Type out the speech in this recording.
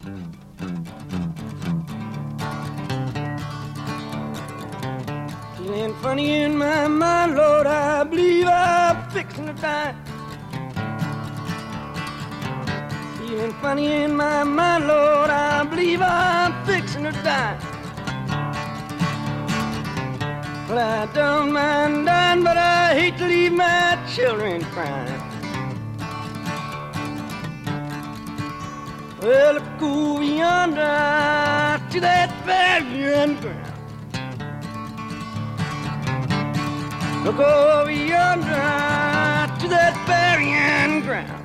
Feeling funny in my mind, Lord, I believe I'm fixing to die. Feeling funny in my mind, Lord, I believe I'm fixing to die. Well, I don't mind dying, but I hate to leave my children crying. Well, look over yonder to that burying ground. Look over yonder to that burying ground.